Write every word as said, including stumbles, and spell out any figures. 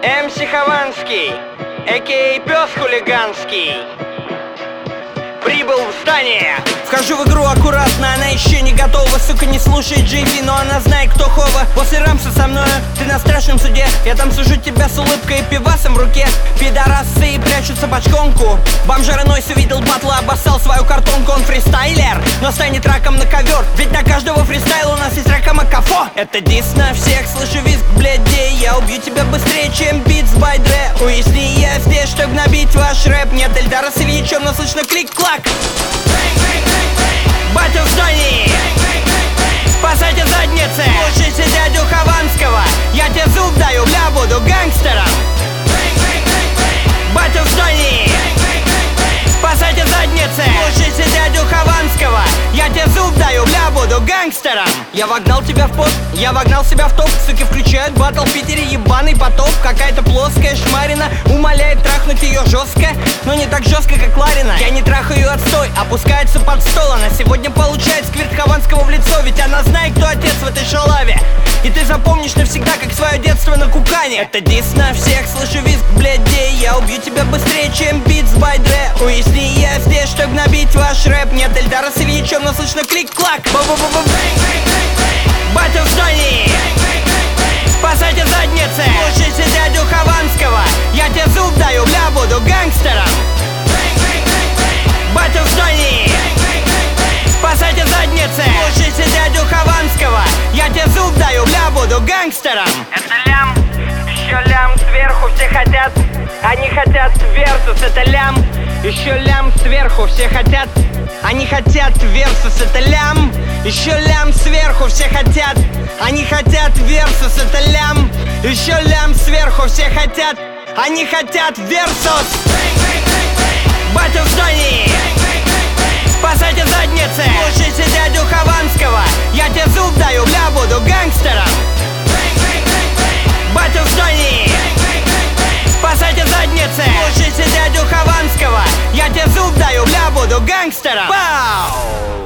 эм си Хованский, а ка а Пес Хулиганский, прибыл в здание. Вхожу в игру аккуратно, она еще не готова. Сука, не слушает джей ви, но она знает, кто Хова. После рамса со мною, ты на страшном суде. Я там сужу тебя с улыбкой и пивасом в руке. Пидорасы прячутся бочконку. Бомжара Нойс увидел батла, обоссал свою картонку. Он фристайлер, но станет раком на ковер. Ведь на каждого фристайла у нас есть ракома кафо. Это дис на всех, слышу визг блядей. Я убью тебя быстрее, чем битс бай Дре. Уясни, я здесь, чтобы набить ваш рэп. Нет Эльдара с Ильичем, но слышно клик-клак. Батя в здании, спасайте задницы, слушайте дядю Хованского. Я тебе зуб даю, бля, буду гангстером. Батя в здании, спасайте задницы, слушайте дядю Хованского. Я тебе зуб даю, бля, буду гангстером. Я вогнал тебя в пост, я вогнал себя в топ. Суки включают баттл в Питере, ебаный потоп. Какая-то плоская шмарина умоляет трахнуть ее жестко, но не так жестко, как Ларина. Я не трахаю ее отстой, опускается под стол. Она сегодня получает сквирт Хованского в лицо. Ведь она знает, кто отец в этой шалаве. И ты запомнишь навсегда, как свое детство на кукане. Это дис на всех, слышу визг блядей. Я убью тебя быстрее, чем битс бай Дре. Уясни, я здесь, чтобы набить ваш рэп. Нет Эльдара с Ильичем, но слышно клик-клак. Батя в здании, спасайте задницы, слушайте дядю Хованского. Я тебе зуб даю, бля, буду гангстером. Батя в здании, спасайте задницы, слушайте дядю Хованского. Я тебе зуб даю, бля, буду гангстером. Это лям, еще лям сверху, все хотят. Они хотят версус, это лям. Еще лям сверху, все хотят. Они хотят версус, это лям. Еще лям сверху, все хотят. Они хотят версус, это лям. Еще лям сверху, все хотят. Они хотят версус. Батя в здании, спасайте задницы, слушайте дядю Хованского. Я тебе зуб даю, бля, буду гангстером. Батя в здании, спасайте задницы, слушайте дядю Хованского. Я тебе зуб даю, бля, буду гангстером. Пау!